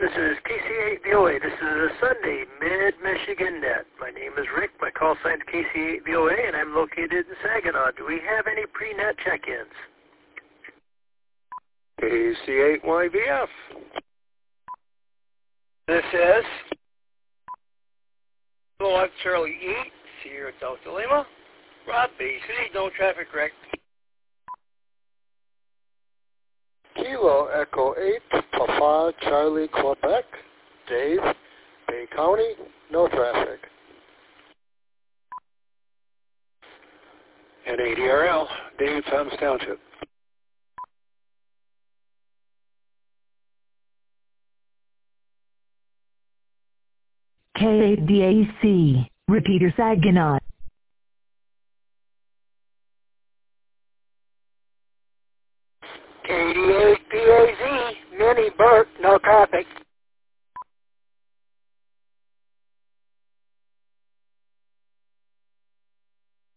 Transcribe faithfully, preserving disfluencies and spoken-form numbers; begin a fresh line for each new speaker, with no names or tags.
This is K C eight V O A. This is a Sunday Mid-Michigan Net. My name is Rick. My call sign is K C eight V O A, and I'm located in Saginaw. Do we have any pre-net check-ins?
K C eight Y V F.
This is Lord Charlie E. Sierra Delta Lima. Rob B. City, no traffic wreck.
Kilo Echo eight, Papa Charlie Quebec. Dave, Bay County, no traffic.
And A D R L, Dave, Thomas Township.
K eight D A C, Repeater Saginaw.
K D eight B A Z, Mini Burt, no traffic.